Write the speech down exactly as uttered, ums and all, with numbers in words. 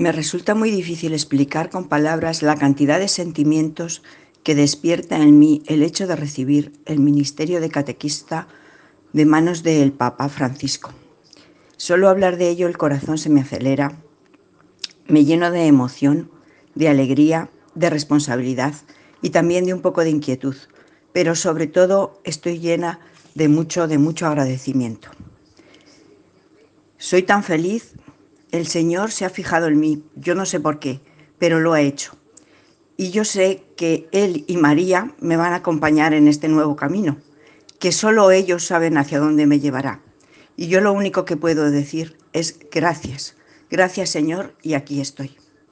Me resulta muy difícil explicar con palabras la cantidad de sentimientos que despierta en mí el hecho de recibir el ministerio de catequista de manos del Papa Francisco. Solo hablar de ello el corazón se me acelera, me lleno de emoción, de alegría, de responsabilidad y también de un poco de inquietud, pero sobre todo estoy llena de mucho, de mucho agradecimiento. Soy tan feliz, el Señor se ha fijado en mí, yo no sé por qué, pero lo ha hecho. Y yo sé que Él y María me van a acompañar en este nuevo camino, que solo ellos saben hacia dónde me llevará. Y yo lo único que puedo decir es gracias, gracias Señor, y aquí estoy.